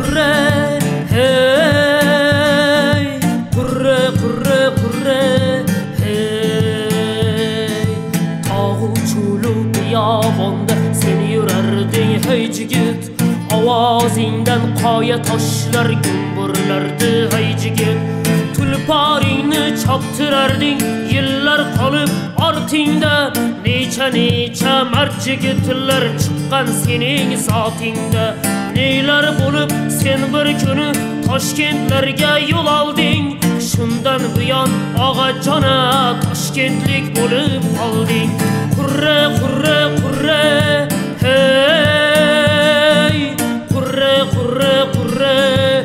qurre hey qurre qurre qurre hey tog'u cho'lu biyobonda sen yurarding hey jigit ovozingdan qoya toshlar gumburlardi hey jigit tulporingni choptirarding yillar qolib ortingda necha mard jigitlar chiqqan sening zotingda nelar bo'lib sen bir kuni Toshkentlarga yo'l olding shundan buyon og'ajona toshkentlik bo'lib qolding qurre qurre qurre hey qurre qurre qurre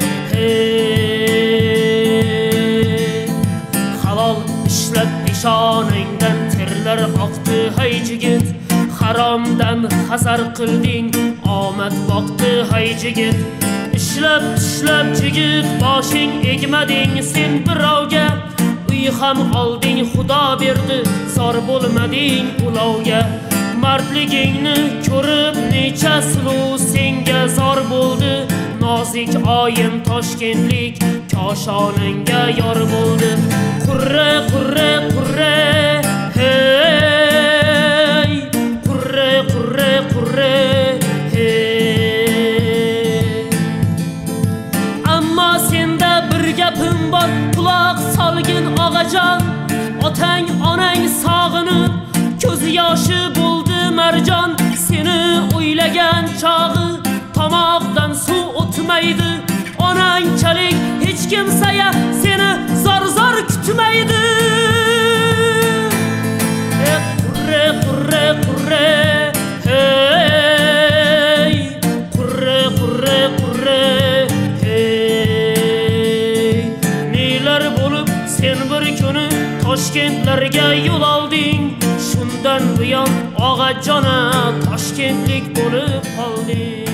hey halol ishlab peshonangdan terlar oqdi hay jigit haromdan hazar qilding omad boqdi hay jigit ishlab jigit boshing egmading sen birovga uy ham olding xudo berdi zor bo'lmading ulovga mardligingni ko'rib necha suluv senga zor bo'ldi nozik oyim toshkentlik koshonangga yor bo'ldi qurre qurre qurre hey qurre qurre qurre hey ammo senda bir gapim bor quloq solgin og'ajon otang onang sog'inib ko'zi yoshi bo'ldi marjon seni o'ylagan chog'i tomoqdan suv o'tmaydi onanchalik hech kimsaya seni zor kutmaydi qurre qurre qurre hey qurre qurre qurre hey nelar bo'lib sen bir kuni Toshkentlarga yo'l olding shundan buyon og'ajona toshkentlik bo'lib qolding